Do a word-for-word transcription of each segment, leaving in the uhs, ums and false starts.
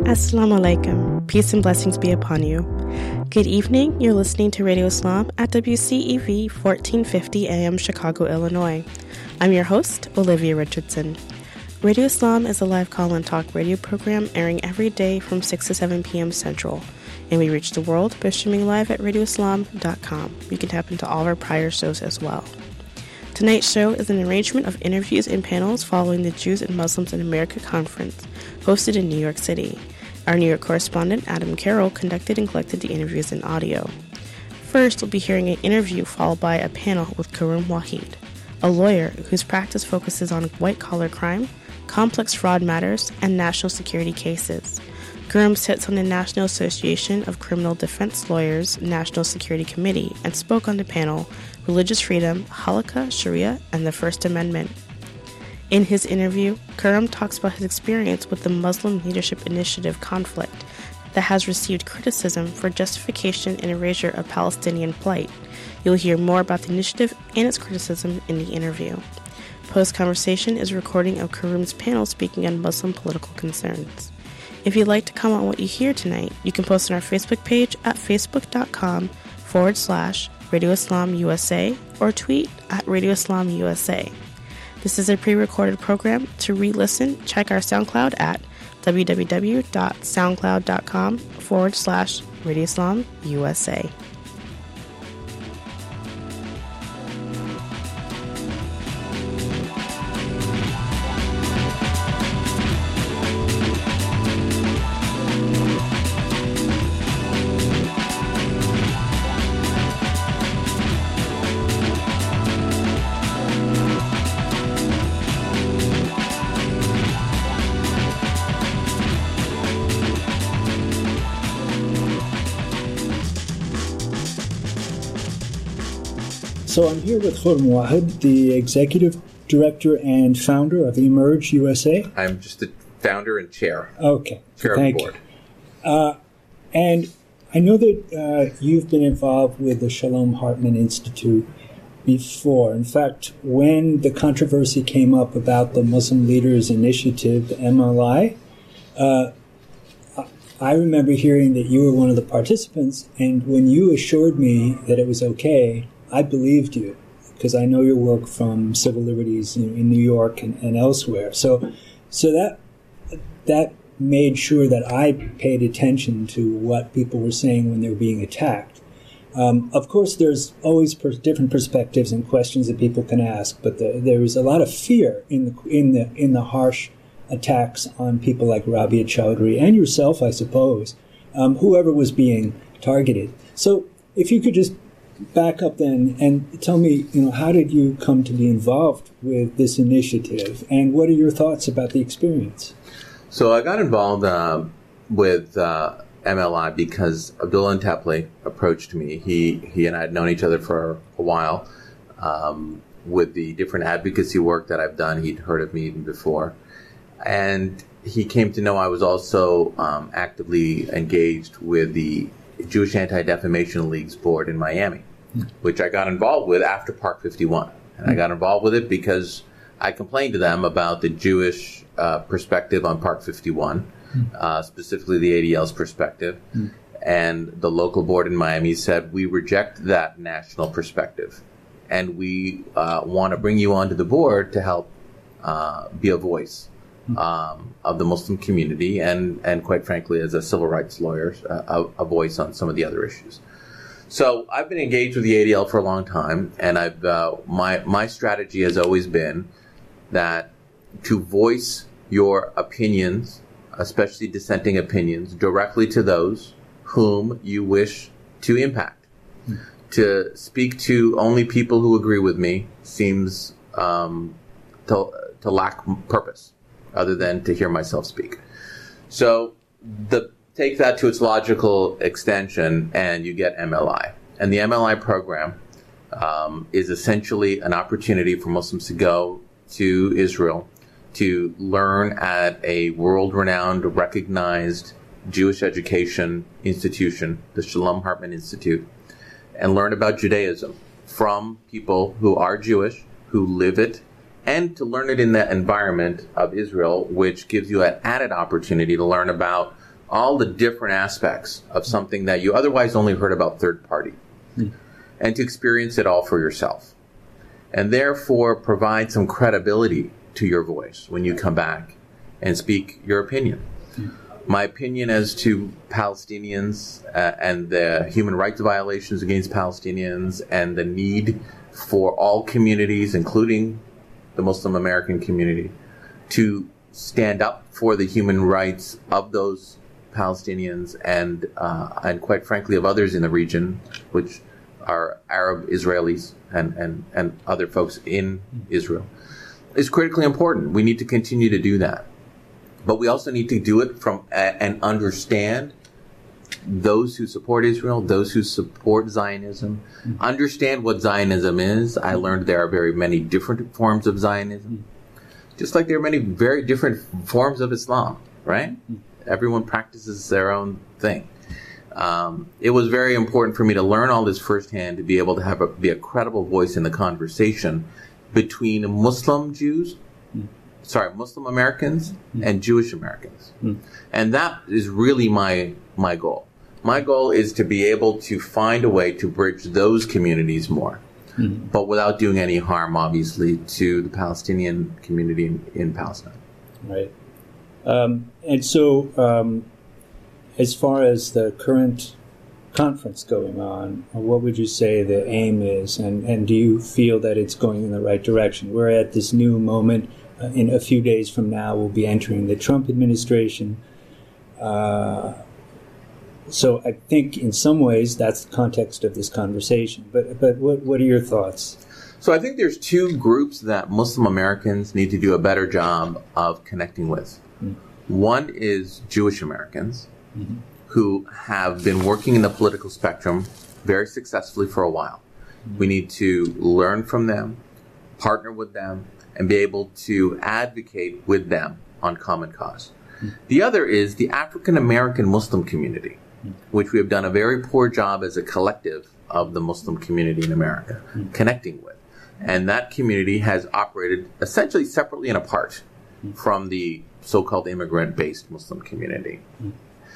Assalamu alaikum. Peace and blessings be upon you. Good evening. You're listening to Radio Islam at W C E V fourteen fifty A M Chicago, Illinois. I'm your host, Olivia Richardson. Radio Islam is a live call-in talk radio program airing every day from six to seven p.m. Central, and we reach the world by streaming live at radio islam dot com. You can tap into all of our prior shows as well. Tonight's show is an arrangement of interviews and panels following the Jews and Muslims in America conference hosted in New York City. Our New York correspondent, Adam Carroll, conducted and collected the interviews in audio. First, we'll be hearing an interview followed by a panel with Karoum Wahid, a lawyer whose practice focuses on white-collar crime, complex fraud matters, and national security cases. Karoum sits on the National Association of Criminal Defense Lawyers National Security Committee and spoke on the panel Religious Freedom, Halakha, Sharia, and the First Amendment. In his interview, Karoum talks about his experience with the Muslim Leadership Initiative conflict that has received criticism for justification and erasure of Palestinian plight. You'll hear more about the initiative and its criticism in the interview. Post-conversation is a recording of Karoum's panel speaking on Muslim political concerns. If you'd like to comment on what you hear tonight, you can post on our Facebook page at facebook.com forward slash Radio Islam U S A or tweet at Radio Islam U S A. This is a pre-recorded program. To re-listen, check our SoundCloud at www.soundcloud.com forward slash Radio Islam U S A. So I'm here with Karoum Wahid, the Executive Director and Founder of Emerge U S A. I'm just the founder and chair. Okay. Chair Thank of the board. You. Uh, and I know that uh, you've been involved with the Shalom Hartman Institute before. In fact, when the controversy came up about the Muslim Leaders Initiative, the M L I, uh, I remember hearing that you were one of the participants, and when you assured me that it was okay, I believed you because I know your work from civil liberties in, in New York and, and elsewhere. So, so that that made sure that I paid attention to what people were saying when they were being attacked. Um, of course, there's always per- different perspectives and questions that people can ask, but the, there was a lot of fear in the in the in the harsh attacks on people like Rabia Chaudhry and yourself, I suppose, um, whoever was being targeted. So, if you could just back up then and tell me, you know, how did you come to be involved with this initiative, and what are your thoughts about the experience? So I got involved uh, with uh, M L I because Abdullah Antepli approached me. He he and I had known each other for a while. Um, with the different advocacy work that I've done, he'd heard of me even before. And he came to know I was also um, actively engaged with the Jewish Anti-Defamation League's board in Miami, which I got involved with after Park fifty-one. And I got involved with it because I complained to them about the Jewish uh, perspective on Park fifty-one, uh, specifically the A D L's perspective. Mm. And the local board in Miami said, we reject that national perspective. And we uh, want to bring you onto the board to help uh, be a voice um, of the Muslim community and, and quite frankly, as a civil rights lawyer, uh, a, a voice on some of the other issues. So I've been engaged with the A D L for a long time, and I've uh, my my strategy has always been that to voice your opinions, especially dissenting opinions, directly to those whom you wish to impact. Mm. To speak to only people who agree with me seems um, to to lack purpose, other than to hear myself speak. So the take that to its logical extension, and you get M L I. And the M L I program um, is essentially an opportunity for Muslims to go to Israel to learn at a world-renowned, recognized Jewish education institution, the Shalom Hartman Institute, and learn about Judaism from people who are Jewish, who live it, and to learn it in the environment of Israel, which gives you an added opportunity to learn about all the different aspects of something that you otherwise only heard about third party, mm. and to experience it all for yourself. And therefore provide some credibility to your voice when you come back and speak your opinion. Mm. My opinion as to Palestinians uh, and the human rights violations against Palestinians and the need for all communities, including the Muslim American community, to stand up for the human rights of those Palestinians and, uh, and quite frankly, of others in the region, which are Arab Israelis and, and, and other folks in Israel, is critically important. We need to continue to do that. But we also need to do it from uh, and understand those who support Israel, those who support Zionism, mm-hmm. understand what Zionism is. I learned there are very many different forms of Zionism, mm-hmm. just like there are many very different forms of Islam, right? Mm-hmm. Everyone practices their own thing. Um, it was very important for me to learn all this firsthand, to be able to have a, be a credible voice in the conversation between Muslim Jews, mm. sorry, Muslim Americans mm. and Jewish Americans. Mm. And that is really my my goal. My goal is to be able to find a way to bridge those communities more, mm. but without doing any harm, obviously, to the Palestinian community in, in Palestine. Right. Um, and so, um, as far as the current conference going on, what would you say the aim is, and, and do you feel that it's going in the right direction? We're at this new moment. Uh, in a few days from now, we'll be entering the Trump administration. Uh, so I think in some ways that's the context of this conversation. But but what what are your thoughts? So I think there's two groups that Muslim Americans need to do a better job of connecting with. Mm-hmm. One is Jewish Americans, mm-hmm. who have been working in the political spectrum very successfully for a while. Mm-hmm. We need to learn from them, partner with them, and be able to advocate with them on common cause. Mm-hmm. The other is the African American Muslim community, mm-hmm. which we have done a very poor job as a collective of the Muslim community in America, mm-hmm. connecting with. And that community has operated essentially separately and apart mm-hmm. from the so-called immigrant-based Muslim community. Mm-hmm.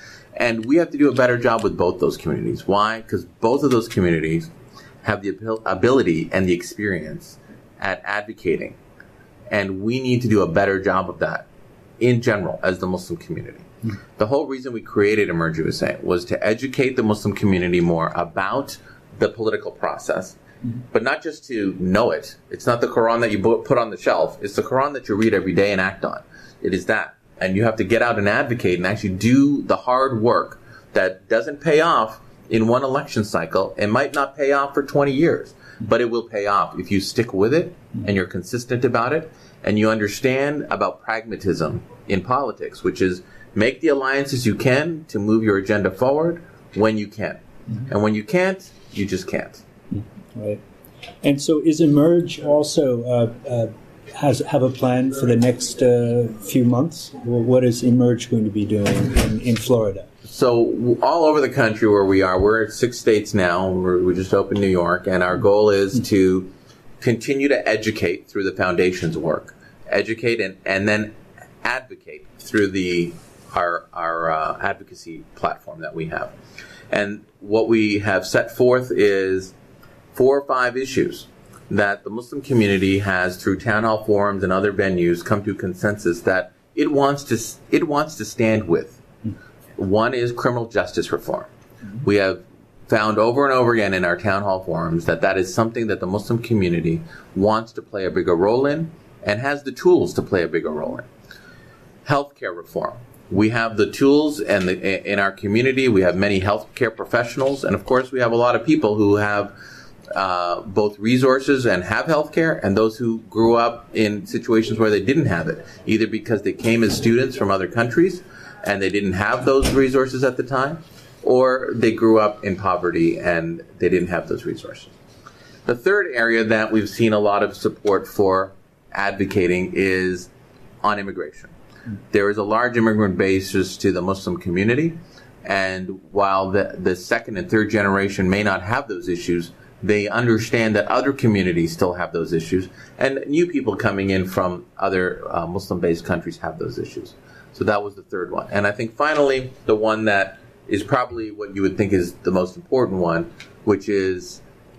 And we have to do a better job with both those communities. Why? Because both of those communities have the ability and the experience at advocating. And we need to do a better job of that in general as the Muslim community. Mm-hmm. The whole reason we created Emerge U S A was to educate the Muslim community more about the political process, mm-hmm. but not just to know it. It's not the Quran that you put on the shelf. It's the Quran that you read every day and act on. It is that. And you have to get out and advocate and actually do the hard work that doesn't pay off in one election cycle. It might not pay off for twenty years, but it will pay off if you stick with it and you're consistent about it and you understand about pragmatism in politics, which is make the alliances you can to move your agenda forward when you can. Mm-hmm. And when you can't, you just can't. Right. And so is Emerge also uh, uh, has have a plan for the next uh, few months? Well, what is Emerge going to be doing in, in Florida? So all over the country where we are, we're at six states now. We're, we just opened New York, and our goal is mm-hmm. to continue to educate through the foundation's work, educate and, and then advocate through the our our uh, advocacy platform that we have. And what we have set forth is four or five issues that the Muslim community has, through town hall forums and other venues, come to consensus that it wants to it wants to stand with. One is criminal justice reform. Mm-hmm. We have found over and over again in our town hall forums that that is something that the Muslim community wants to play a bigger role in and has the tools to play a bigger role in. Healthcare reform. We have the tools and the, in our community. We have many healthcare professionals, and of course, we have a lot of people who have uh, both resources and have healthcare, and those who grew up in situations where they didn't have it, either because they came as students from other countries and they didn't have those resources at the time, or they grew up in poverty and they didn't have those resources. The third area that we've seen a lot of support for advocating is on immigration. There is a large immigrant base to the Muslim community, and while the, the second and third generation may not have those issues, they understand that other communities still have those issues, and new people coming in from other uh, Muslim-based countries have those issues. So that was the third one. And I think finally, the one that is probably what you would think is the most important one, which is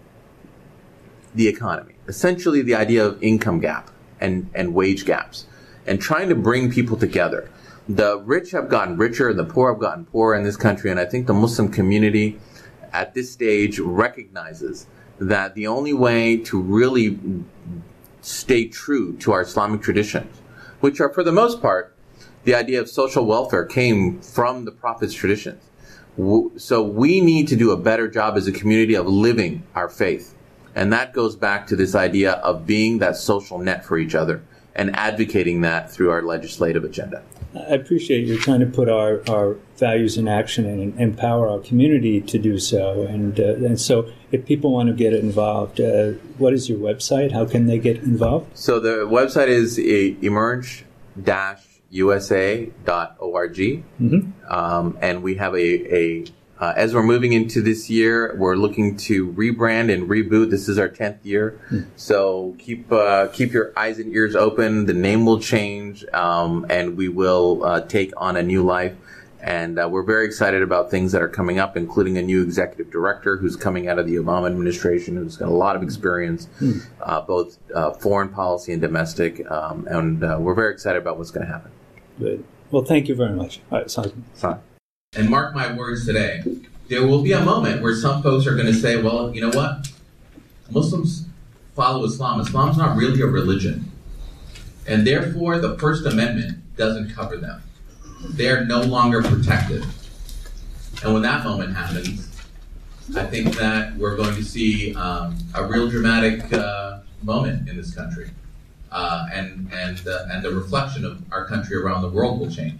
the economy. Essentially the idea of income gap and, and wage gaps and trying to bring people together. The rich have gotten richer and the poor have gotten poorer in this country. And I think the Muslim community at this stage recognizes that the only way to really stay true to our Islamic traditions, which are for the most part, the idea of social welfare came from the Prophet's traditions. So we need to do a better job as a community of living our faith. And that goes back to this idea of being that social net for each other and advocating that through our legislative agenda. I appreciate you're trying to put our, our values in action and empower our community to do so. And uh, and so if people want to get involved, uh, what is your website? How can they get involved? So the website is emerge dash U S A dot org. Mm-hmm. Um, and we have a, a uh, as we're moving into this year, we're looking to rebrand and reboot. This is our tenth year. Mm-hmm. So keep uh, keep your eyes and ears open. The name will change, um, and we will uh, take on a new life. And uh, we're very excited about things that are coming up, including a new executive director who's coming out of the Obama administration, who's got a lot of experience, mm. uh, both uh, foreign policy and domestic. Um, and uh, we're very excited about what's going to happen. Good. Well, thank you very much. All right, Simon. Fine. And mark my words today, there will be a moment where some folks are going to say, well, you know what? Muslims follow Islam. Islam's not really a religion. And therefore, the First Amendment doesn't cover them. They're no longer protected. And when that moment happens, I think that we're going to see um, a real dramatic uh, moment in this country. Uh, and and uh, and the reflection of our country around the world will change.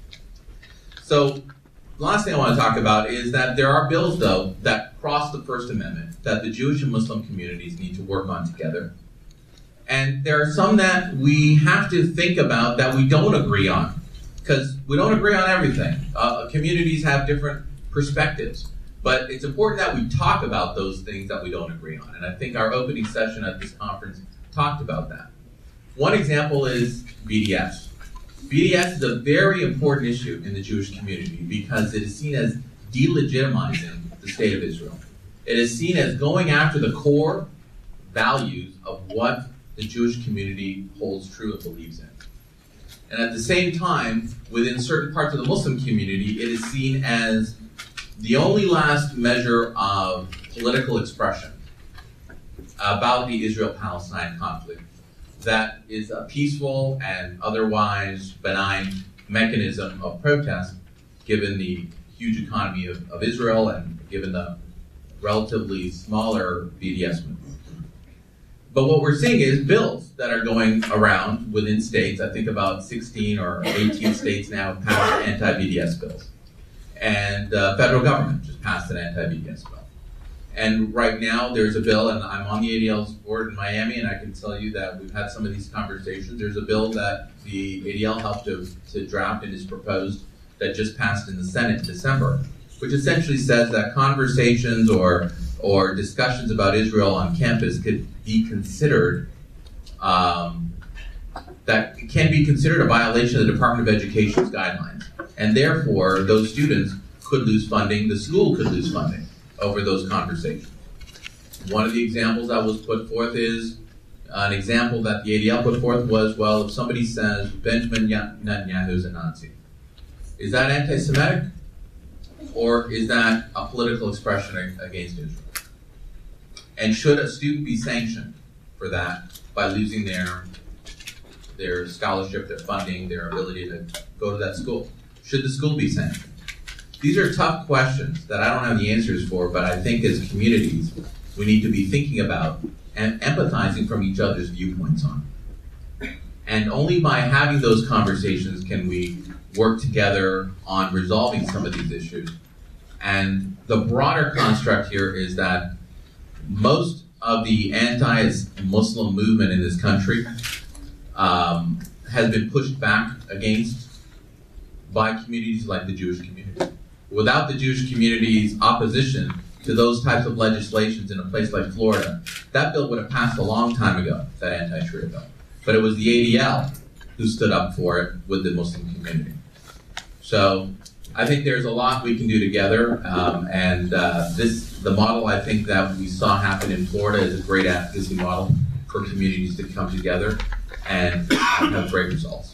So the last thing I want to talk about is that there are bills, though, that cross the First Amendment that the Jewish and Muslim communities need to work on together. And there are some that we have to think about that we don't agree on, because we don't agree on everything. Uh, communities have different perspectives. But it's important that we talk about those things that we don't agree on. And I think our opening session at this conference talked about that. One example is B D S. B D S is a very important issue in the Jewish community because it is seen as delegitimizing the state of Israel. It is seen as going after the core values of what the Jewish community holds true and believes in. And at the same time, within certain parts of the Muslim community, it is seen as the only last measure of political expression about the Israel-Palestine conflict that is a peaceful and otherwise benign mechanism of protest, given the huge economy of, of Israel and given the relatively smaller B D S movement. But what we're seeing is bills that are going around within states. I think about sixteen or eighteen states now have passed anti-B D S bills. And the federal government just passed an anti-B D S bill. And right now there's a bill, and I'm on the A D L's board in Miami, and I can tell you that we've had some of these conversations. There's a bill that the A D L helped to, to draft and is proposed that just passed in the Senate in December, which essentially says that conversations or or discussions about Israel on campus could be considered, um, that can be considered a violation of the Department of Education's guidelines. And therefore, those students could lose funding, the school could lose funding over those conversations. One of the examples that was put forth is, an example that the A D L put forth was, well, if somebody says Benjamin Netanyahu is a Nazi, is that anti-Semitic? Or is that a political expression against Israel? And should a student be sanctioned for that by losing their, their scholarship, their funding, their ability to go to that school? Should the school be sanctioned? These are tough questions that I don't have the answers for, but I think as communities, we need to be thinking about and empathizing from each other's viewpoints on. And only by having those conversations can we work together on resolving some of these issues. And the broader construct here is that most of the anti-Muslim movement in this country um, has been pushed back against by communities like the Jewish community. Without the Jewish community's opposition to those types of legislations in a place like Florida, that bill would have passed a long time ago, that anti-Sharia bill. But it was the A D L who stood up for it with the Muslim community. So I think there's a lot we can do together, um, and uh, this the model I think that we saw happen in Florida is a great advocacy model for communities to come together and have great results.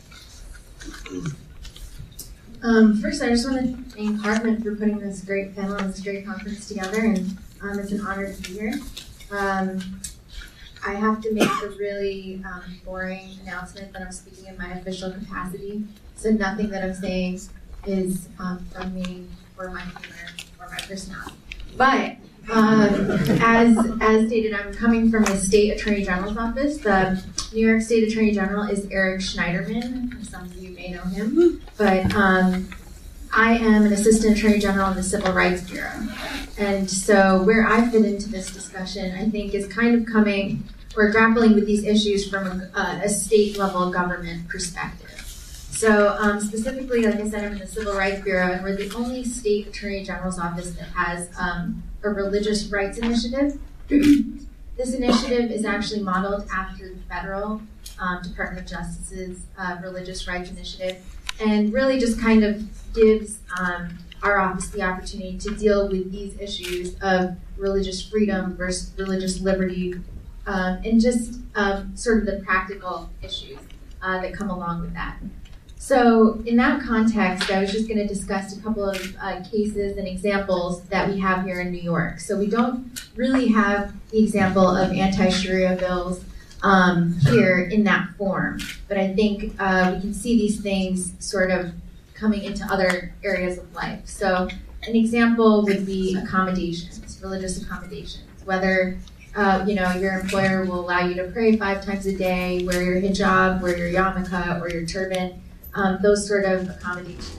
Um, first, I just want to thank Hartman for putting this great panel and this great conference together, and um, it's an honor to be here. Um, I have to make a really um, boring announcement that I'm speaking in my official capacity, so nothing that I'm saying is um, from me or my humor or my personality. But um, as as stated, I'm coming from the State Attorney General's office. The New York State Attorney General is Eric Schneiderman. Some of you may know him, but um, I am an Assistant Attorney General in the Civil Rights Bureau. And so where I fit into this discussion, I think, is kind of coming or grappling with these issues from a, a state-level government perspective. So um, specifically, like I said, I'm in the Civil Rights Bureau, and we're the only State Attorney General's office that has um, a religious rights initiative. This initiative is actually modeled after the federal um, Department of Justice's uh, religious rights initiative, and really just kind of gives um, our office the opportunity to deal with these issues of religious freedom versus religious liberty, um, and just um, sort of the practical issues uh, that come along with that. So in that context, I was just going to discuss a couple of uh, cases and examples that we have here in New York. So we don't really have the example of anti-Sharia bills um, here in that form, but I think uh, we can see these things sort of coming into other areas of life. So an example would be accommodations, religious accommodations, whether uh, you know, your employer will allow you to pray five times a day, wear your hijab, wear your yarmulke, or your turban. Um, those sort of accommodations.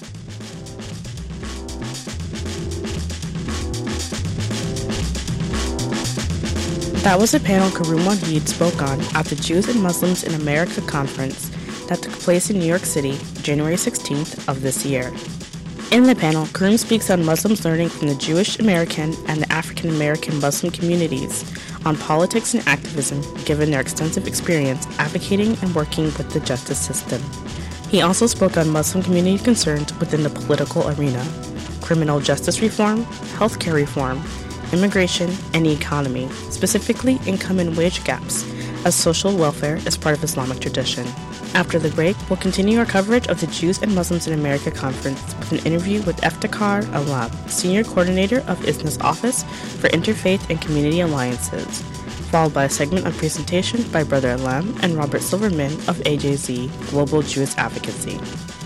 That was a panel Karoum Wahid spoke on at the Jews and Muslims in America conference that took place in New York City, January sixteenth of this year. In the panel, Karoum speaks on Muslims learning from the Jewish American and the African American Muslim communities on politics and activism, given their extensive experience advocating and working with the justice system. He also spoke on Muslim community concerns within the political arena, criminal justice reform, healthcare reform, immigration, and the economy, specifically income and wage gaps, as social welfare is part of Islamic tradition. After the break, we'll continue our coverage of the Jews and Muslims in America conference with an interview with Eftekhar Alam, Senior Coordinator of I S N A's Office for Interfaith and Community Alliances, followed by a segment on presentation by Brother Alam and Robert Silverman of A J Z, Global Jewish Advocacy.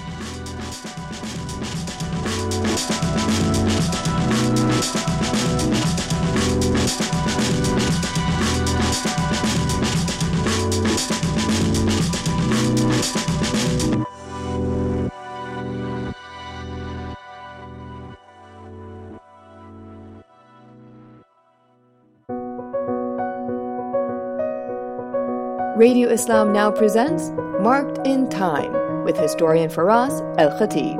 Radio Islam now presents Marked in Time with historian Faraz Al-Khatib.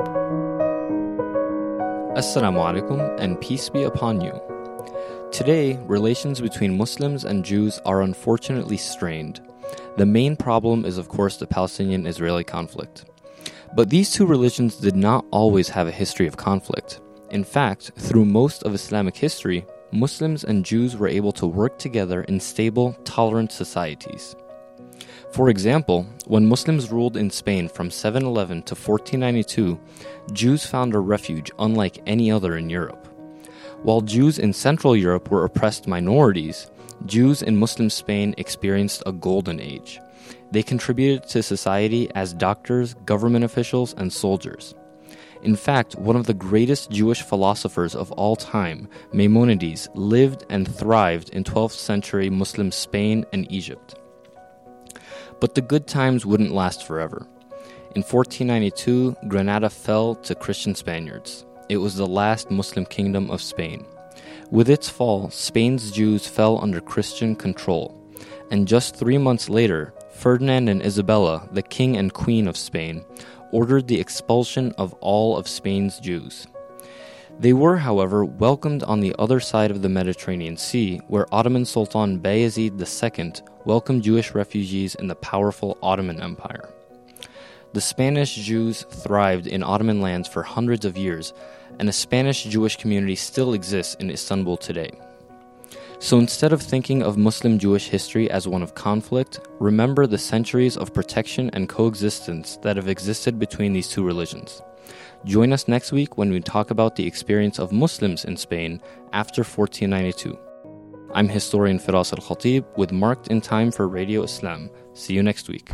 Assalamu alaikum and peace be upon you. Today, relations between Muslims and Jews are unfortunately strained. The main problem is, of course, the Palestinian-Israeli conflict. But these two religions did not always have a history of conflict. In fact, through most of Islamic history, Muslims and Jews were able to work together in stable, tolerant societies. For example, when Muslims ruled in Spain from seven eleven to fourteen ninety-two, Jews found a refuge unlike any other in Europe. While Jews in Central Europe were oppressed minorities, Jews in Muslim Spain experienced a golden age. They contributed to society as doctors, government officials, and soldiers. In fact, one of the greatest Jewish philosophers of all time, Maimonides, lived and thrived in twelfth century Muslim Spain and Egypt. But the good times wouldn't last forever. In fourteen ninety-two, Granada fell to Christian Spaniards. It was the last Muslim kingdom of Spain. With its fall, Spain's Jews fell under Christian control. And just three months later, Ferdinand and Isabella, the king and queen of Spain, ordered the expulsion of all of Spain's Jews. They were, however, welcomed on the other side of the Mediterranean Sea, where Ottoman Sultan Bayezid the Second welcomed Jewish refugees in the powerful Ottoman Empire. The Spanish Jews thrived in Ottoman lands for hundreds of years, and a Spanish Jewish community still exists in Istanbul today. So instead of thinking of Muslim-Jewish history as one of conflict, remember the centuries of protection and coexistence that have existed between these two religions. Join us next week when we talk about the experience of Muslims in Spain after fourteen ninety-two. I'm historian Firas Al-Khatib with Marked in Time for Radio Islam. See you next week.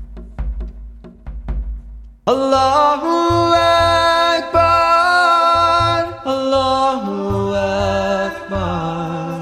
Allahu Akbar, Allahu Akbar.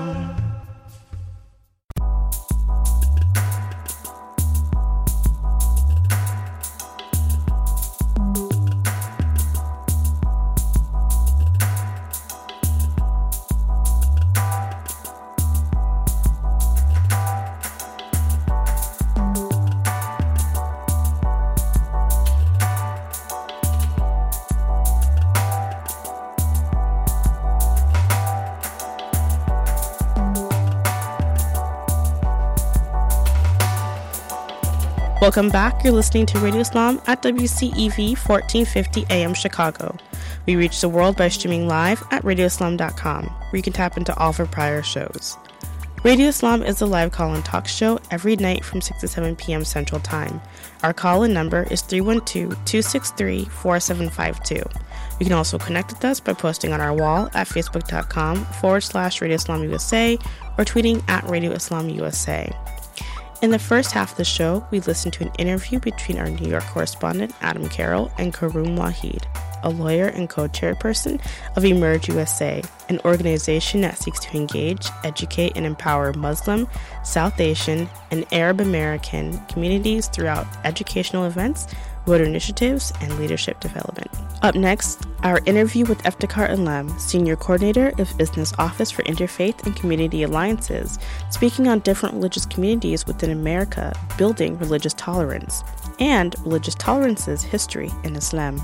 Welcome back. You're listening to Radio Islam at W C E V fourteen fifty A M Chicago. We reach the world by streaming live at radio islam dot com, where you can tap into all of our prior shows. Radio Islam is a live call-in talk show every night from six to seven p.m. Central Time. Our call-in number is three one two, two six three, four seven five two. You can also connect with us by posting on our wall at facebook.com forward slash Radio Islam USA or tweeting at Radio Islam U S A. In the first half of the show, we listened to an interview between our New York correspondent, Adam Carroll, and Karoum Wahid, a lawyer and co-chairperson of Emerge U S A, an organization that seeks to engage, educate, and empower Muslim, South Asian, and Arab American communities throughout educational events, voter initiatives, and leadership development. Up next, our interview with Eftekhar Alem, Senior Coordinator of Business Office for Interfaith and Community Alliances, speaking on different religious communities within America, building religious tolerance, and religious tolerance's history in Islam.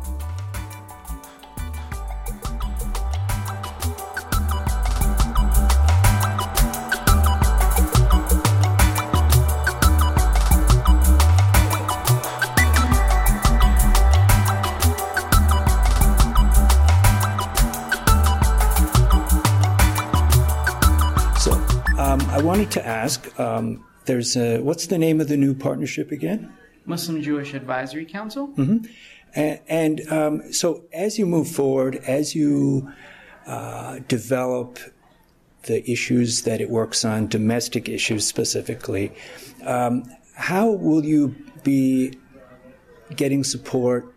I wanted to ask, um, there's a, what's the name of the new partnership again? Muslim Jewish Advisory Council. Mm-hmm. And, and um, so as you move forward, as you uh, develop the issues that it works on, domestic issues specifically, um, how will you be getting support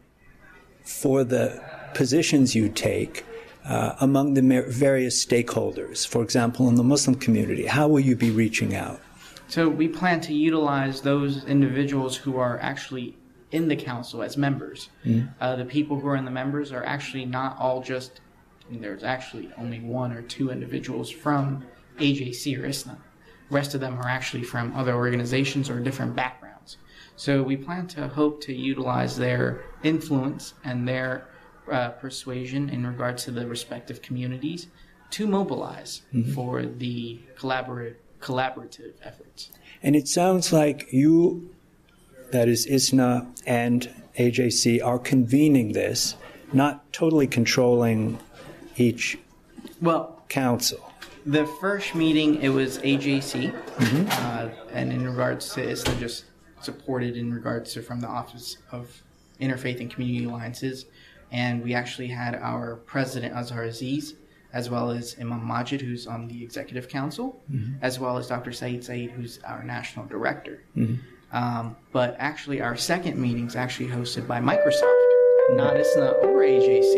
for the positions you take Uh, among the various stakeholders, for example, in the Muslim community? How will you be reaching out? So we plan to utilize those individuals who are actually in the council as members. Mm-hmm. Uh, the people who are in the members are actually not all just, there's actually only one or two individuals from A J C or I S N A. The rest of them are actually from other organizations or different backgrounds. So we plan to hope to utilize their influence and their Uh, persuasion in regards to the respective communities to mobilize mm-hmm. for the collaborative collaborative efforts. And it sounds like you, that is I S N A and A J C, are convening this, not totally controlling each well council. The first meeting, it was A J C, mm-hmm. uh, and in regards to I S N A, just supported in regards to from the Office of Interfaith and Community Alliances. And we actually had our president, Azhar Aziz, as well as Imam Majid, who's on the executive council, mm-hmm. as well as Doctor Saeed Saeed, who's our national director. Mm-hmm. Um, but actually, our second meeting is actually hosted by Microsoft, not I S N A or A J C.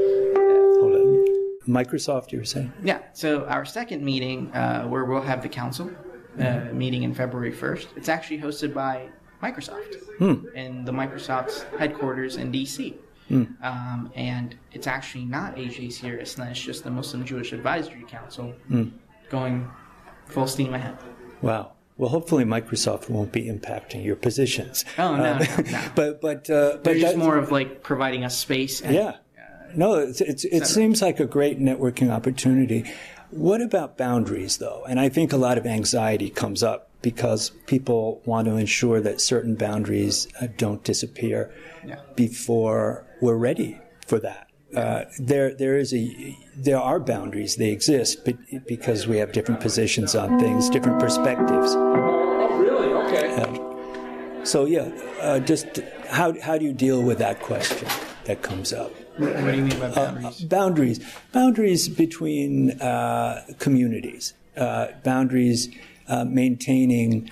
Hold on. Microsoft, you were saying? Yeah. So our second meeting, uh, where we'll have the council uh, mm-hmm. meeting in February first, it's actually hosted by Microsoft hmm. in the Microsoft's headquarters in D C. Mm. Um, and it's actually not A J C or I S N A, it's just the Muslim Jewish Advisory Council mm. going full steam ahead. Wow. Well, hopefully Microsoft won't be impacting your positions. Oh, no, uh, no, no. But, but, uh, They're but just more of like providing us space. And, yeah. Uh, no, it's, it's, it seems like a great networking opportunity. What about boundaries, though? And I think a lot of anxiety comes up because people want to ensure that certain boundaries uh, don't disappear Yeah. before we're ready for that. Uh, there, there is a, there are boundaries. They exist, but because we have different positions on things, different perspectives. Oh, really? Okay. Uh, so yeah, uh, just how how do you deal with that question that comes up? What do you mean by boundaries? Uh, boundaries, boundaries between uh, communities, uh, boundaries uh, maintaining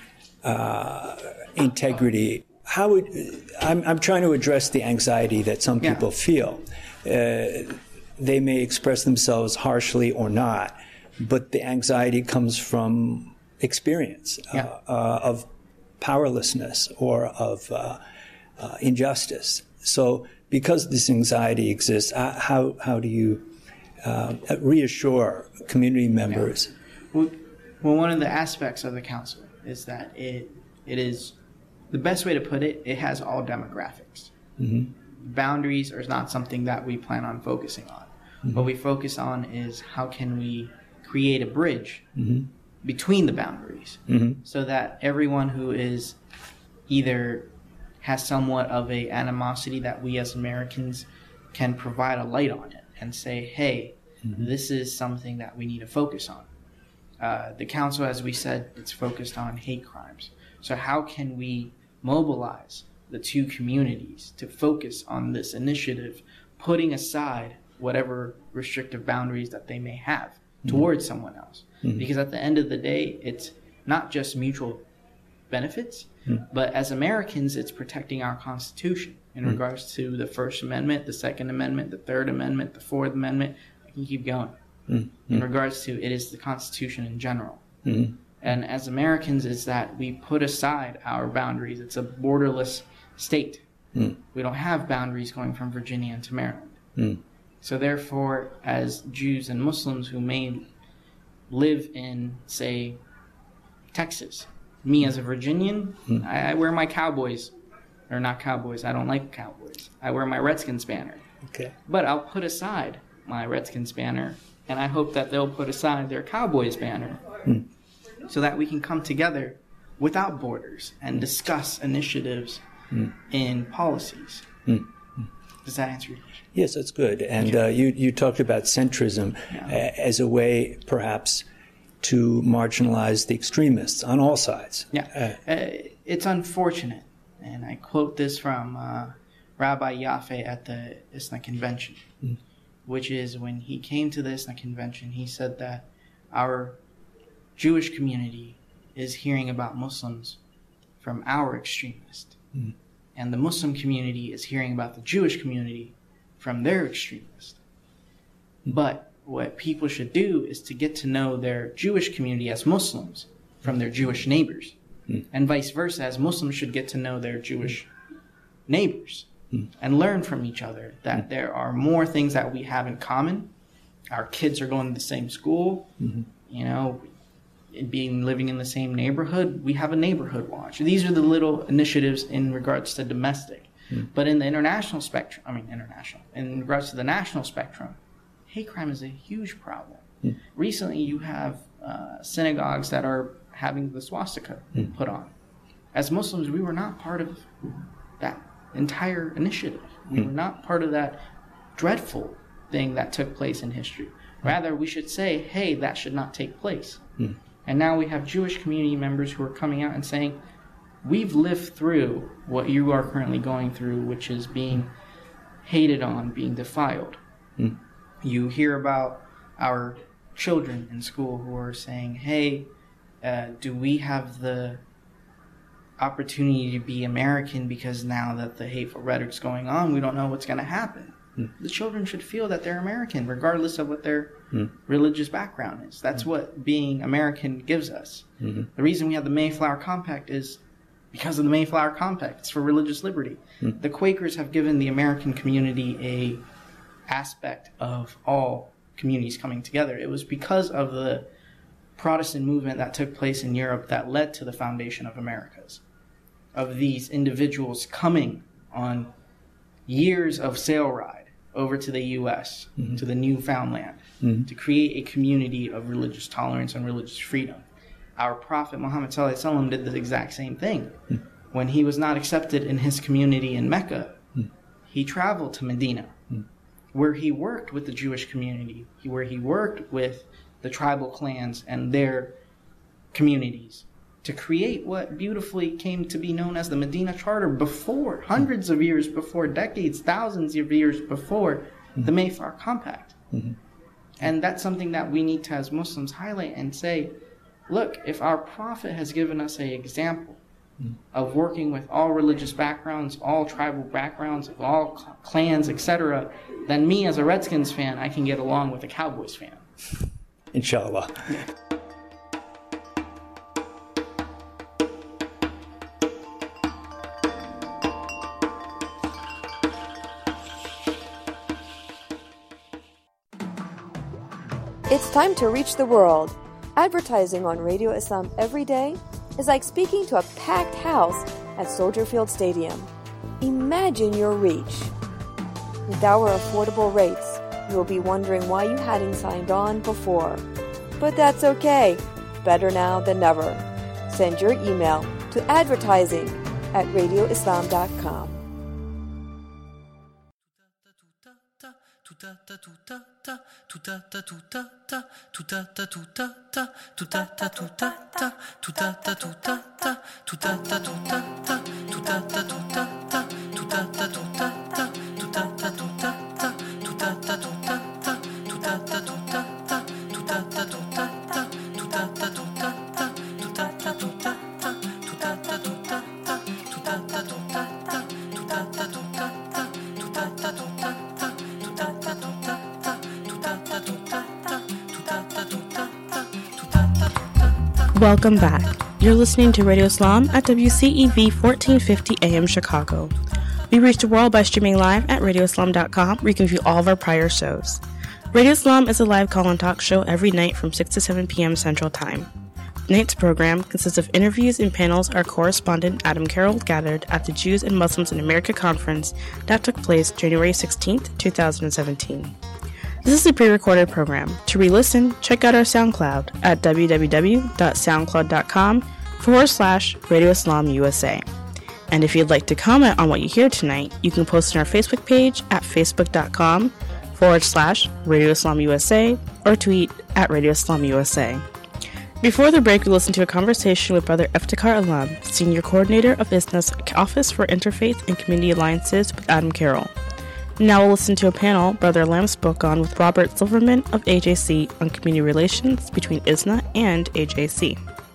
uh, integrity. How would I'm, I'm trying to address the anxiety that some people Yeah. feel. Uh, they may express themselves harshly or not, but the anxiety comes from experience Yeah. uh, uh, of powerlessness or of uh, uh, injustice. So, because this anxiety exists, uh, how how do you uh, reassure community members? Yeah. Well, well, one of the aspects of the council is that it it is the best way to put it. It has all demographics. Mm-hmm. Boundaries are not something that we plan on focusing on. Mm-hmm. What we focus on is how can we create a bridge Mm-hmm. between the boundaries, Mm-hmm. so that everyone who is either has somewhat of a animosity that we as Americans can provide a light on it and say, hey, Mm-hmm. this is something that we need to focus on. Uh, the council, as we said, it's focused on hate crimes. So how can we mobilize the two communities to focus on this initiative, putting aside whatever restrictive boundaries that they may have towards someone else? Mhm. Because at the end of the day, it's not just mutual benefits, Mm. but as Americans, it's protecting our Constitution in regards to the First Amendment, the Second Amendment, the Third Amendment, the Fourth Amendment. I can keep going. Mm. In regards to it is the Constitution in general. Mm. And as Americans, is that we put aside our boundaries. It's a borderless state. Mm. We don't have boundaries going from Virginia to Maryland. Mm. So therefore, as Jews and Muslims who may live in, say, Texas, me as a Virginian, Mm. I, I wear my Cowboys, or not Cowboys, I don't like Cowboys. I wear my Redskins banner. Okay. But I'll put aside my Redskins banner, and I hope that they'll put aside their Cowboys banner, Mm. so that we can come together without borders and discuss initiatives Mm. in policies. Mm. Does that answer your question? Yes, that's good. And uh, you you talked about centrism Yeah. uh, as a way, perhaps, to marginalize the extremists on all sides. Yeah. Uh, Uh, it's unfortunate, and I quote this from uh, Rabbi Yaffe at the ISNA convention, Mm. which is when he came to the ISNA convention, he said that our Jewish community is hearing about Muslims from our extremists, Mm. and the Muslim community is hearing about the Jewish community from their extremists. But what people should do is to get to know their Jewish community as Muslims from their Jewish neighbors, Mm. and vice versa, as Muslims should get to know their Jewish neighbors Mm. and learn from each other that there are more things that we have in common. Our kids are going to the same school, Mhm. you know, being living in the same neighborhood. We have a neighborhood watch. These are the little initiatives in regards to domestic. Mm. But in the international spectrum, I mean international, in regards to the national spectrum, hate crime is a huge problem. Mm. Recently, you have uh, synagogues that are having the swastika Mm. put on. As Muslims, we were not part of that entire initiative. We Mm. were not part of that dreadful thing that took place in history. Rather, we should say, hey, that should not take place. Mm. And now we have Jewish community members who are coming out and saying, we've lived through what you are currently going through, which is being hated on, being defiled. Mm. You hear about our children in school who are saying, hey, uh, do we have the opportunity to be American because now that the hateful rhetoric's going on, we don't know what's going to happen. Mm. The children should feel that they're American, regardless of what their Mm. religious background is. That's what being American gives us. Mhm. The reason we have the Mayflower Compact is because of the Mayflower Compact. It's for religious liberty. Mm. The Quakers have given the American community a aspect of all communities coming together. It was because of the Protestant movement that took place in Europe that led to the foundation of Americas, of these individuals coming on years of sail ride over to the U S, Mhm. to the Newfoundland, Mhm. to create a community of religious tolerance and religious freedom. Our Prophet Muhammad sallallahu alaihi wasallam did the exact same thing. When he was not accepted in his community in Mecca, he traveled to Medina, where he worked with the Jewish community, where he worked with the tribal clans and their communities to create what beautifully came to be known as the Medina Charter before, hundreds of years before, decades, thousands of years before the Mayflower Compact. Mm-hmm. And that's something that we need to, as Muslims, highlight and say, look, if our Prophet has given us an example mm-hmm. of working with all religious backgrounds, all tribal backgrounds, of all cl- clans, et cetera, then me as a Redskins fan, I can get along with a Cowboys fan. Inshallah. It's time to reach the world. Advertising on Radio Islam every day is like speaking to a packed house at Soldier Field Stadium. Imagine your reach. With our affordable rates, you'll be wondering why you hadn't signed on before. But that's okay. Better now than never. Send your email to advertising at radio islam dot com. Welcome back. You're listening to Radio Islam at W C E V fourteen fifty A M Chicago. We reach the world by streaming live at radio islam dot com, where you can view all of our prior shows. Radio Islam is a live call-in talk show every night from six to seven p.m. Central Time. Tonight's program consists of interviews and panels our correspondent Adam Carroll gathered at the Jews and Muslims in America conference that took place January sixteenth, twenty seventeen. This is a pre-recorded program. To re-listen, check out our SoundCloud at www.soundcloud.com forward slash Radio Islam USA. And if you'd like to comment on what you hear tonight, you can post on our Facebook page at facebook.com forward slash Radio Islam USA or tweet at Radio Islam USA. Before the break, we listened to a conversation with Brother Iftikhar Alam, Senior Coordinator of I S N A's Office for Interfaith and Community Alliances with Adam Carroll. Now we'll listen to a panel Brother Lamb spoke on with Robert Silverman of A J C on community relations between I S N A and A J C.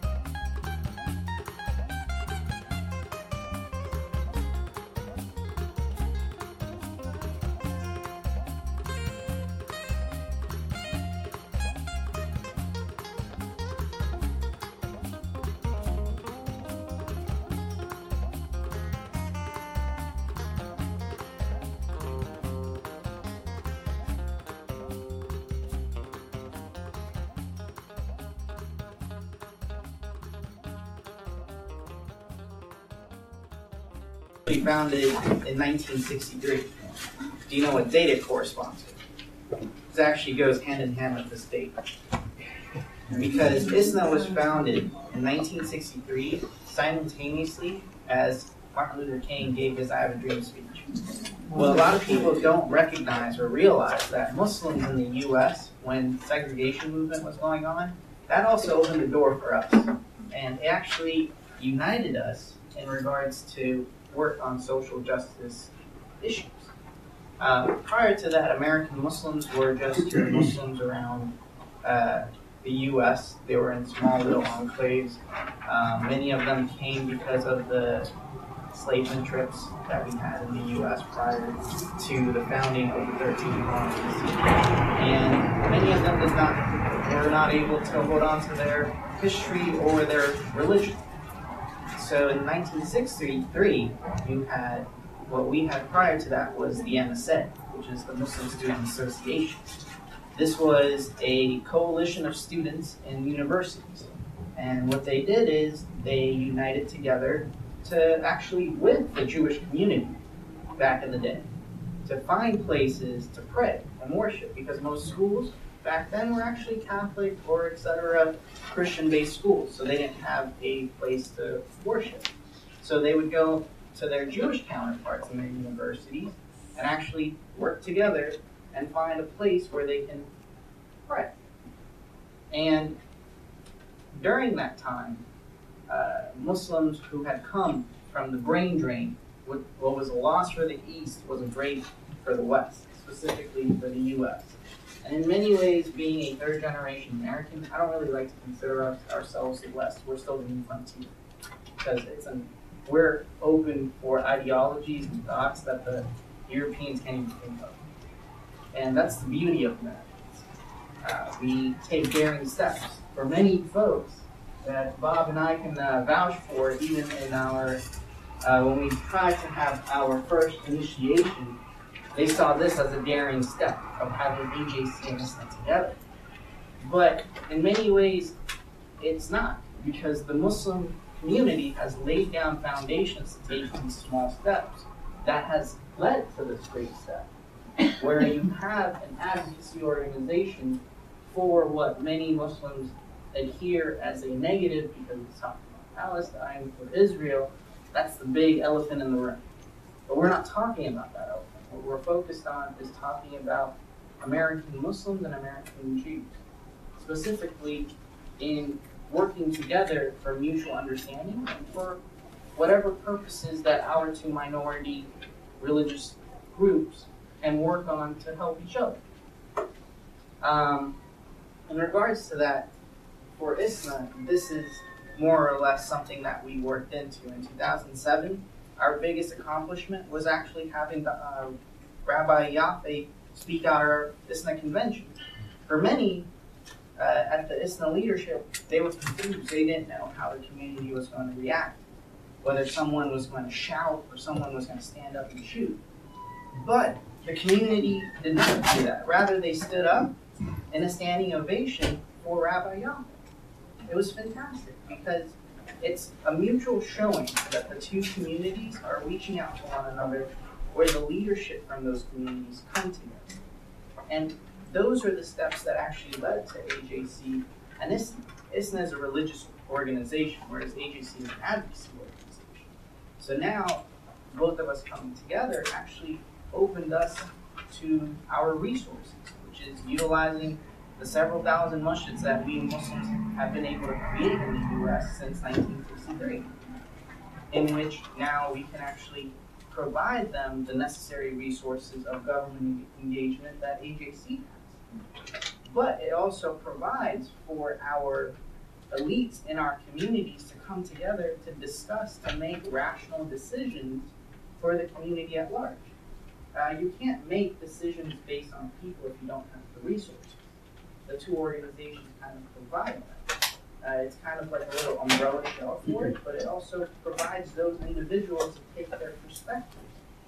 Founded in nineteen sixty-three. Do you know what date it corresponds to? This actually goes hand in hand with this date. Because I S N A was founded in nineteen sixty-three simultaneously as Martin Luther King gave his I Have a Dream speech. Well, a lot of people don't recognize or realize that Muslims in the U S, when the segregation movement was going on, that also opened the door for us. And it actually united us in regards to work on social justice issues. Uh, prior to that, American Muslims were just Muslims around uh, the U S. They were in small little enclaves. Uh, many of them came because of the enslavement trips that we had in the U S prior to the founding of the thirteen colonies. And many of them did not, were not able to hold on to their history or their religion. So in nineteen sixty-three, you had, what we had prior to that was the M S A, which is the Muslim Student Association. This was a coalition of students in universities. And what they did is they united together to actually with the Jewish community back in the day, to find places to pray and worship, because most schools back then were actually Catholic or et cetera Christian-based schools, so they didn't have a place to worship. So they would go to their Jewish counterparts in their universities and actually work together and find a place where they can pray. And during that time, uh, Muslims who had come from the brain drain, what, what was a loss for the East was a great for the West, specifically for the U S. And in many ways, being a third generation American, I don't really like to consider us, ourselves the West. We're still the new frontier. Because it's an, we're open for ideologies and thoughts that the Europeans can't even think of. And that's the beauty of Americans. Uh, we take daring steps. For many folks that Bob and I can uh, vouch for, even in our, uh, when we tried to have our first initiation, they saw this as a daring step of having A J C and ISNA together. But in many ways, it's not, because the Muslim community has laid down foundations to take these small steps that has led to this great step, where you have an advocacy organization for what many Muslims adhere as a negative because it's talking about Palestine or Israel. That's the big elephant in the room. But we're not talking about that elephant. What we're focused on is talking about American Muslims and American Jews, specifically in working together for mutual understanding and for whatever purposes that our two minority religious groups can work on to help each other. Um, in regards to that, for ISNA, this is more or less something that we worked into. In two thousand seven, our biggest accomplishment was actually having the, uh, Rabbi Yaffe speak at our ISNA convention. For many, uh, at the ISNA leadership, they were confused. They didn't know how the community was going to react, whether someone was going to shout or someone was going to stand up and shoot. But the community did not do that. Rather, they stood up in a standing ovation for Rabbi Yaffe. It was fantastic because it's a mutual showing that the two communities are reaching out to one another, where the leadership from those communities come together. And those are the steps that actually led to A J C and ISNA. ISNA is a religious organization, whereas A J C is an advocacy organization. So now, both of us coming together actually opened us to our resources, which is utilizing the several thousand masjids that we Muslims have been able to create in the U S since nineteen sixty-three, in which now we can actually provide them the necessary resources of government engagement that A J C has. But it also provides for our elites in our communities to come together to discuss, to make rational decisions for the community at large. Uh, you can't make decisions based on people if you don't have the resources. The two organizations kind of provide that. Uh, it's kind of like a little umbrella shell for it, but it also provides those individuals to take their perspectives.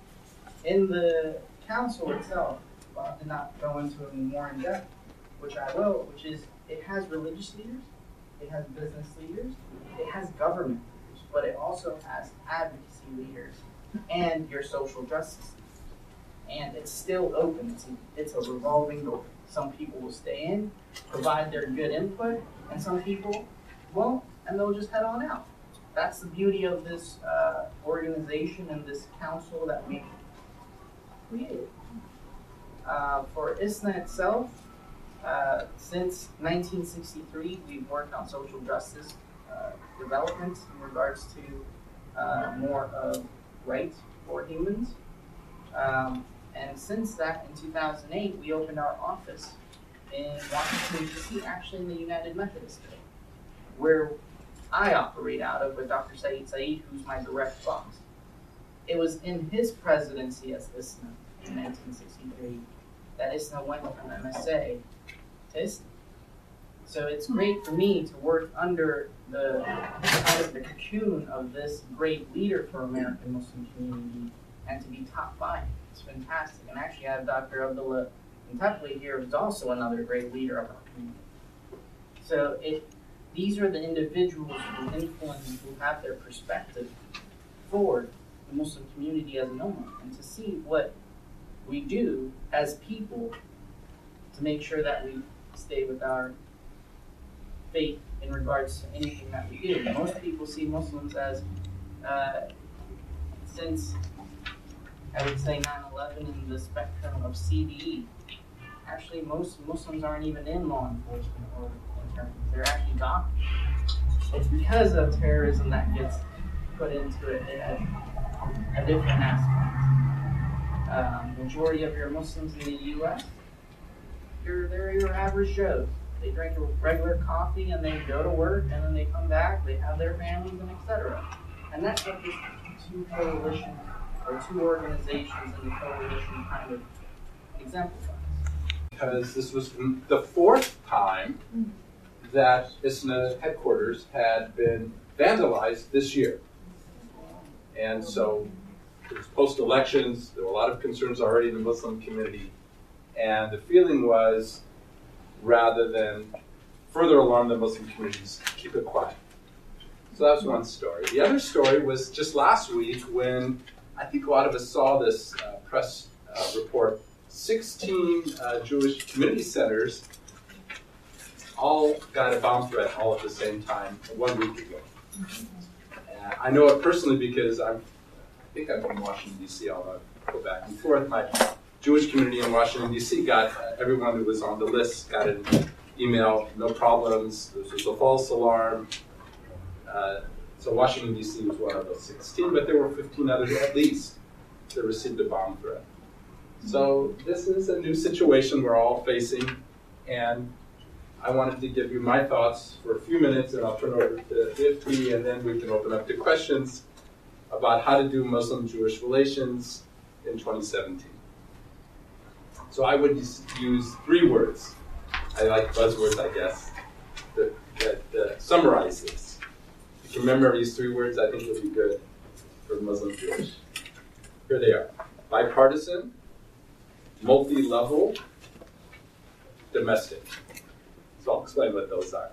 In the council itself, Bob did not go into it more in depth, which I will, which is it has religious leaders, it has business leaders, it has government leaders, but it also has advocacy leaders and your social justice leaders. And it's still open. It's a, it's a revolving door. Some people will stay in, provide their good input, and some people won't, and they'll just head on out. That's the beauty of this uh, organization and this council that we created. Uh, for ISNA itself, uh, since nineteen sixty-three, we've worked on social justice uh, development in regards to uh, more of rights for humans. Um, And since that, in two thousand eight, we opened our office in Washington, D C, actually in the United Methodist Building, where I operate out of with Doctor Saeed Saeed, who's my direct boss. It was in his presidency as ISNA in nineteen sixty-three that ISNA went from M S A to ISNA. So it's great for me to work under the kind of the cocoon of this great leader for American Muslim community and to be top by him. It's fantastic. And actually I have Doctor Abdullah Intepli here, who's also another great leader of our community. So it, these are the individuals who influence, who have their perspective for the Muslim community as an ummah, and to see what we do as people to make sure that we stay with our faith in regards to anything that we do. Most people see Muslims as, uh, since I would say nine eleven in the spectrum of C D E, actually most Muslims aren't even in law enforcement or attorneys, they're actually doctors. It's because of terrorism that gets put into it in a, a different aspect. Um, majority of your Muslims in the U S, you're, they're your average Joes. They drink a regular coffee and they go to work and then they come back, they have their families and et cetera. And that's what this two coalition or two organizations in the coalition kind of exemplifies. Because this was the fourth time that I S N A headquarters had been vandalized this year. And so it was post-elections, there were a lot of concerns already in the Muslim community, and the feeling was, rather than further alarm the Muslim communities, keep it quiet. So that was one story. The other story was just last week when I think a lot of us saw this uh, press uh, report. sixteen uh, Jewish community centers all got a bomb threat all at the same time one week ago. Uh, I know it personally because I'm, I think I'm from Washington, D C, although I go back and forth. My Jewish community in Washington, D C got, uh, everyone who was on the list got an email, no problems, this was a false alarm. Uh, so Washington, D C was one of those sixteen, but there were fifteen others at least that received a bomb threat. So this is a new situation we're all facing, and I wanted to give you my thoughts for a few minutes, and I'll turn over to Ifti, and then we can open up to questions about how to do Muslim-Jewish relations in twenty seventeen. So I would use three words. I like buzzwords, I guess, that, that uh, summarize this. If you remember these three words, I think it'll be good for Muslim-Jewish. Here they are. Bipartisan, multi-level, domestic. So I'll explain what those are.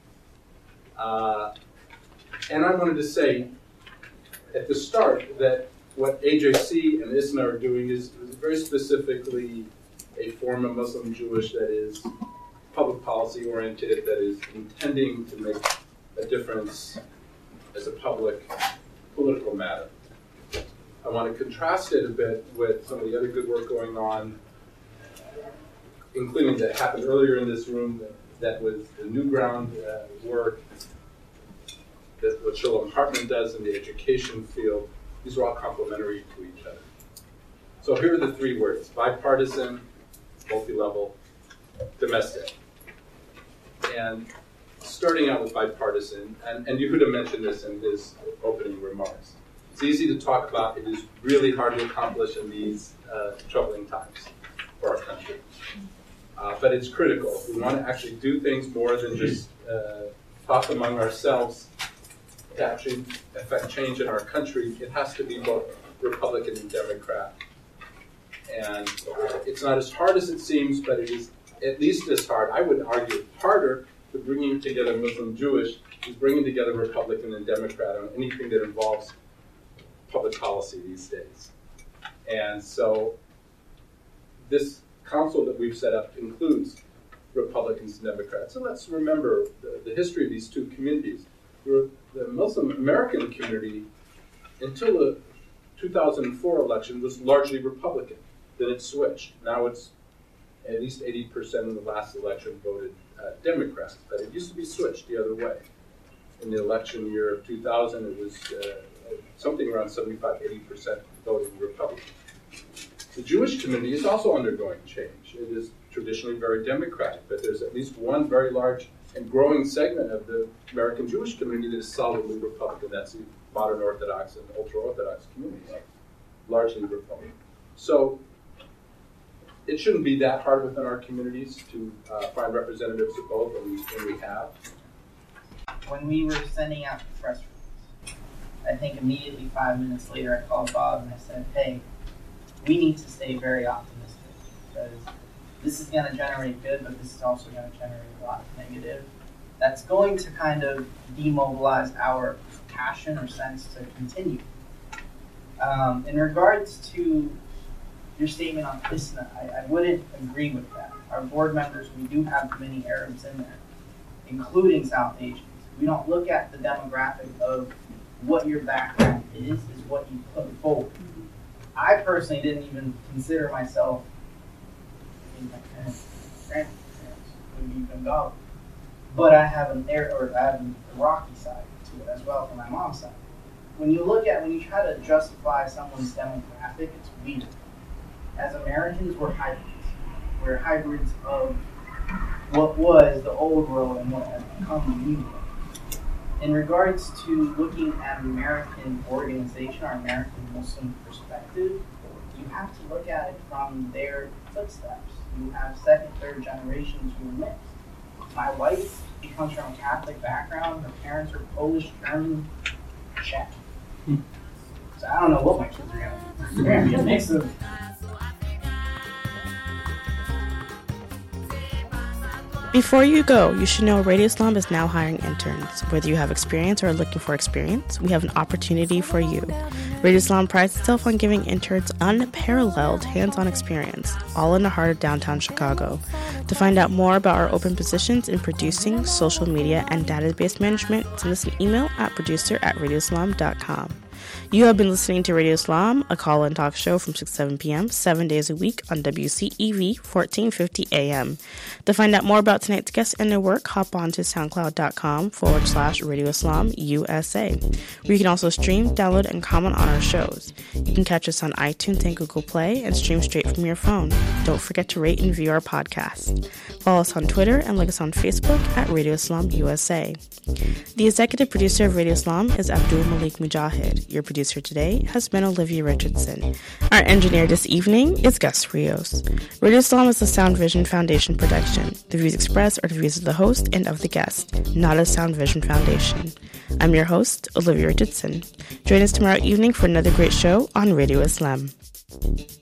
Uh, and I wanted to say at the start that what A J C and I S N A are doing is, is very specifically a form of Muslim Jewish that is public policy oriented, that is intending to make a difference as a public political matter. I want to contrast it a bit with some of the other good work going on, including that happened earlier in this room, that, that was the New Ground uh, work, that what Shalom Hartman does in the education field. These are all complementary to each other. So here are the three words: bipartisan, multi-level, domestic. And starting out with bipartisan, and, and Yehuda mentioned this in his opening remarks. It's easy to talk about. It is really hard to accomplish in these uh, troubling times for our country. Uh, but it's critical. If we want to actually do things more than just uh, talk among ourselves to actually affect change in our country, it has to be both Republican and Democrat. And uh, it's not as hard as it seems, but it is at least as hard. I would argue harder to bringing together Muslim Jewish is bringing together Republican and Democrat on anything that involves public policy these days. And so this council that we've set up includes Republicans and Democrats. So let's remember the, the history of these two communities. The Muslim American community, until the two thousand four election, was largely Republican. Then it switched. Now it's at least eighty percent in the last election voted uh, Democrat. But it used to be switched the other way. In the election year of two thousand, it was uh, something around seventy-five, eighty percent voting Republican. The Jewish community is also undergoing change. It is traditionally very Democratic, but there's at least one very large and growing segment of the American Jewish community that is solidly Republican. That's the modern Orthodox and ultra-Orthodox communities, largely Republican. So it shouldn't be that hard within our communities to uh, find representatives of both, and we, and we have. When we were sending out the press release, I think immediately five minutes later I called Bob and I said, hey, we need to stay very optimistic because this is going to generate good, but this is also going to generate a lot of negative. That's going to kind of demobilize our passion or sense to continue. Um, in regards to your statement on I S N A, I, I wouldn't agree with that. our board members, we do have many Arabs in there, including South Asians. We don't look at the demographic of what your background is, is what you put forward. I personally didn't even consider myself, I mean, my parents, grandparents would be Bengali, but I have an Arab, or I have an Iraqi side to it as well from my mom's side. When you look at, when you try to justify someone's demographic, it's weird. As Americans, we're hybrids. We're hybrids of what was the old world and what has become the new world. In regards to looking at American organization or American Muslim perspective, you have to look at it from their footsteps. You have second, third generations who are mixed. My wife, she comes from a Catholic background. Her parents are Polish, German, Czech. So I don't know what my kids are going to be. They're going to be a mix of. Before you go, you should know Radio Islam is now hiring interns. Whether you have experience or are looking for experience, we have an opportunity for you. Radio Islam prides itself on giving interns unparalleled hands-on experience, all in the heart of downtown Chicago. To find out more about our open positions in producing, social media, and database management, send us an email at producer at radio islam dot com. You have been listening to Radio Islam, a call-in talk show from six to seven p.m., seven days a week on W C E V fourteen fifty A M. To find out more about tonight's guests and their work, hop on to soundcloud.com forward slash Radio Islam USA, where you can also stream, download, and comment on our shows. You can catch us on iTunes and Google Play and stream straight from your phone. Don't forget to rate and review our podcast. Follow us on Twitter and like us on Facebook at Radio Islam U S A. The executive producer of Radio Islam is Abdul Malik Mujahid. Your producer today has been Olivia Richardson. Our engineer this evening is Gus Rios. Radio Islam is a Sound Vision Foundation production. The views expressed are the views of the host and of the guest, not a Sound Vision Foundation. I'm your host, Olivia Richardson. Join us tomorrow evening for another great show on Radio Islam.